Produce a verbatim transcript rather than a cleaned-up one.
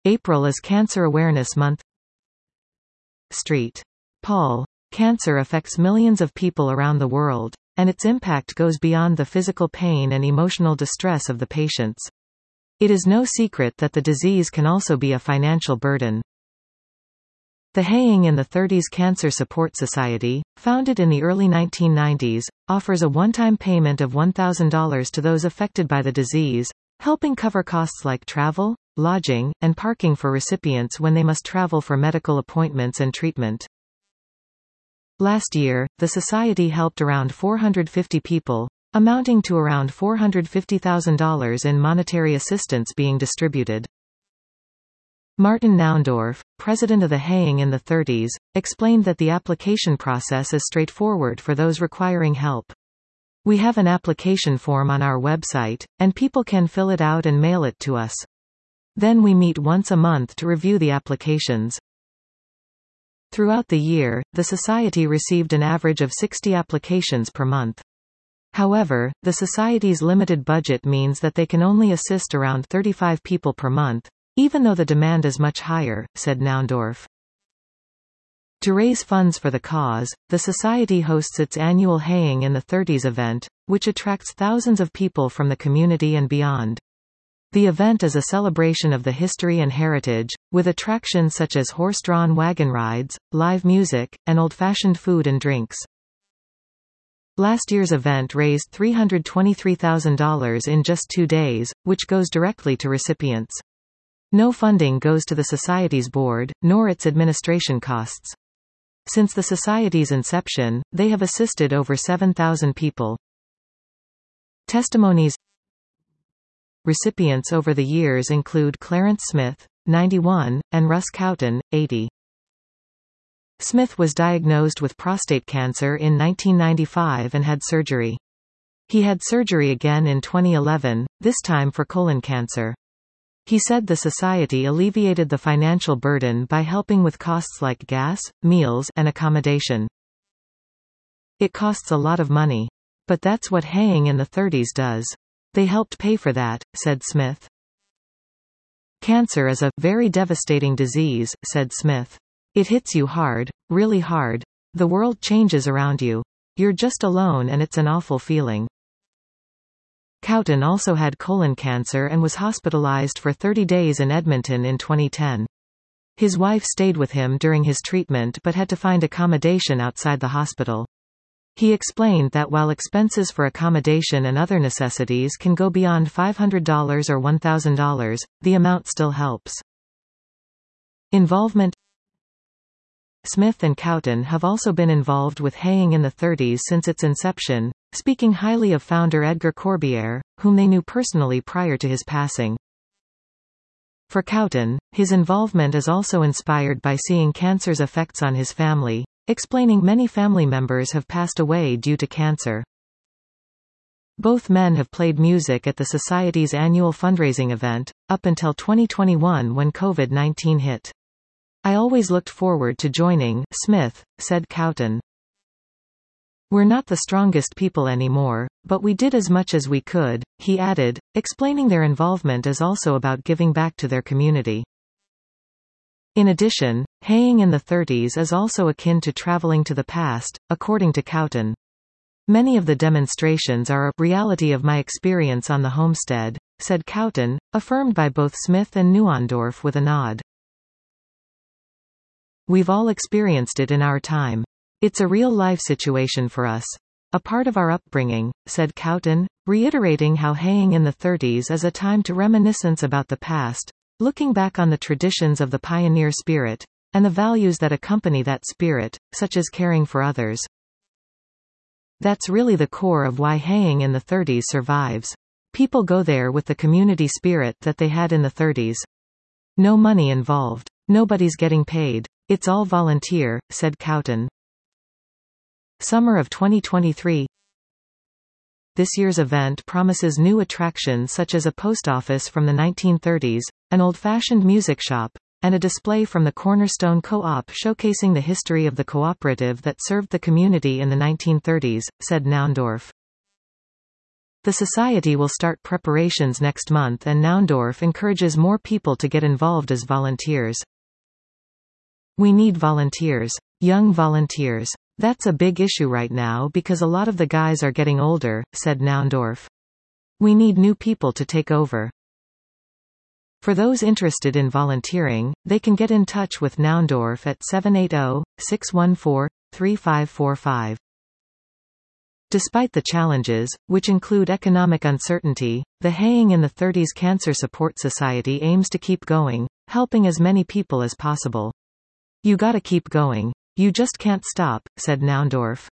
April is Cancer Awareness Month. Street. Paul. Cancer affects millions of people around the world, and its impact goes beyond the physical pain and emotional distress of the patients. It is no secret that the disease can also be a financial burden. The Haying in the thirties Cancer Support Society, founded in the early nineteen nineties, offers a one-time payment of one thousand dollars to those affected by the disease, helping cover costs like travel, lodging, and parking for recipients when they must travel for medical appointments and treatment. Last year, the Society helped around four hundred fifty people, amounting to around four hundred fifty thousand dollars in monetary assistance being distributed. Martin Naundorf, president of the Haying in the thirties, explained that the application process is straightforward for those requiring help. We have an application form on our website, and people can fill it out and mail it to us. Then we meet once a month to review the applications. Throughout the year, the Society received an average of sixty applications per month. However, the Society's limited budget means that they can only assist around thirty-five people per month, even though the demand is much higher, said Naundorf. To raise funds for the cause, the Society hosts its annual Haying in the thirties event, which attracts thousands of people from the community and beyond. The event is a celebration of the history and heritage, with attractions such as horse-drawn wagon rides, live music, and old-fashioned food and drinks. Last year's event raised three hundred twenty-three thousand dollars in just two days, which goes directly to recipients. No funding goes to the Society's board, nor its administration costs. Since the Society's inception, they have assisted over seven thousand people. Testimonies. Recipients over the years include Clarence Smith, ninety-one, and Russ Cowton, eighty. Smith was diagnosed with prostate cancer in nineteen ninety-five and had surgery. He had surgery again in twenty eleven, this time for colon cancer. He said the Society alleviated the financial burden by helping with costs like gas, meals, and accommodation. It costs a lot of money. But that's what Haying in the thirties does. They helped pay for that, said Smith. Cancer is a very devastating disease, said Smith. It hits you hard, really hard. The world changes around you. You're just alone and it's an awful feeling. Cowton also had colon cancer and was hospitalized for thirty days in Edmonton in twenty ten. His wife stayed with him during his treatment but had to find accommodation outside the hospital. He explained that while expenses for accommodation and other necessities can go beyond five hundred dollars or one thousand dollars, the amount still helps. Involvement. Smith and Cowton have also been involved with Haying in the thirties since its inception, speaking highly of founder Edgar Corbière, whom they knew personally prior to his passing. For Cowton, his involvement is also inspired by seeing cancer's effects on his family, explaining many family members have passed away due to cancer. Both men have played music at the Society's annual fundraising event, up until twenty twenty-one when COVID nineteen hit. I always looked forward to joining, Smith, said Cowton. We're not the strongest people anymore, but we did as much as we could, he added, explaining their involvement is also about giving back to their community. In addition, Haying in the thirties is also akin to traveling to the past, according to Cowton. Many of the demonstrations are a reality of my experience on the homestead, said Cowton, affirmed by both Smith and Naundorf with a nod. We've all experienced it in our time. It's a real-life situation for us. A part of our upbringing, said Cowton, reiterating how Haying in the thirties is a time to reminiscence about the past, looking back on the traditions of the pioneer spirit, and the values that accompany that spirit, such as caring for others. That's really the core of why Haying in the thirties survives. People go there with the community spirit that they had in the thirties. No money involved. Nobody's getting paid. It's all volunteer, said Cowton. Summer of twenty twenty-three. This year's event promises new attractions such as a post office from the nineteen thirties, an old-fashioned music shop, and a display from the Cornerstone Co-op showcasing the history of the cooperative that served the community in the nineteen thirties, said Naundorf. The society will start preparations next month and Naundorf encourages more people to get involved as volunteers. We need volunteers. Young volunteers. That's a big issue right now because a lot of the guys are getting older, said Naundorf. We need new people to take over. For those interested in volunteering, they can get in touch with Naundorf at seven eight zero, six one four, three five four five. Despite the challenges, which include economic uncertainty, the Haying in the thirties Cancer Support Society aims to keep going, helping as many people as possible. You gotta keep going. You just can't stop, said Naundorf.